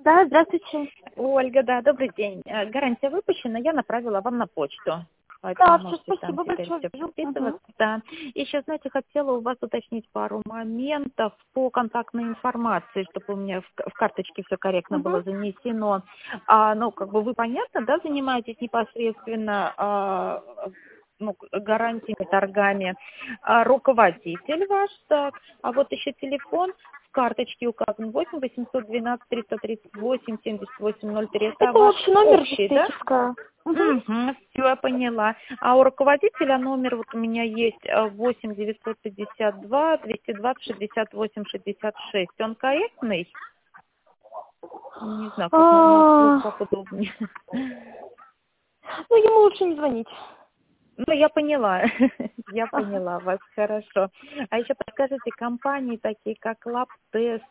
Да, здравствуйте. Ольга, да, добрый день. Гарантия выпущена, я направила вам на почту. Поэтому Да, все, можете там спасибо теперь большое. все Вижу. Мгм. подписываться. Да. И еще, знаете, хотела у вас уточнить пару моментов по контактной информации, чтобы у меня в карточке все корректно было Мгм. занесено. Ну, как бы вы, понятно, да, занимаетесь непосредственно гарантиями, торгами. Руководитель ваш, так. А вот еще телефон в карточке указан 8 812 338 78 03. Это Это ваш общий номер общий, да? диспетчерская. Мгм. Угу, все, я поняла. А у руководителя номер вот у меня есть 8 952 220 68 66. Он корректный? Не знаю, как на слух, А, как удобнее. Ну, ему лучше не звонить. Ну, я поняла, я Ага. поняла вас, хорошо. А еще подскажите, компании такие, как Лабтест,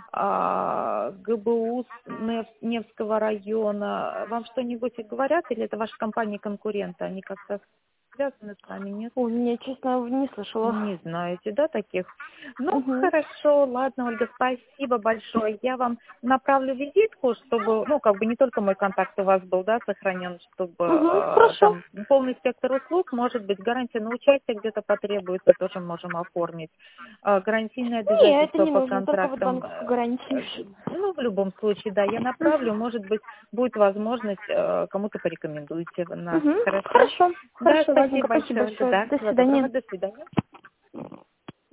ГБУ Невского района, вам что-нибудь говорят, или это ваши компании-конкуренты? Они как-то связаны с вами, нет? Ой, не, честно, не слышала. Не знаете, да, таких? Ну, Угу. хорошо, ладно, Ольга, спасибо большое. Я вам направлю визитку, чтобы, ну, как бы не только мой контакт у вас был, да, сохранен, чтобы Угу. Хорошо. там полный спектр услуг, может быть, гарантия на участие где-то потребуется, тоже можем оформить. Гарантийные Не, это обязательства не по нужно, только вот контрактам, банковскую гарантию. ну, в любом случае, да, я Угу. направлю, может быть, будет возможность, кому-то порекомендуйте нас. Угу. Хорошо? Хорошо. Да, Хорошо, ладненько. спасибо Спасибо большое, Ольга, большое. да, До всего свидания. доброго, до свидания.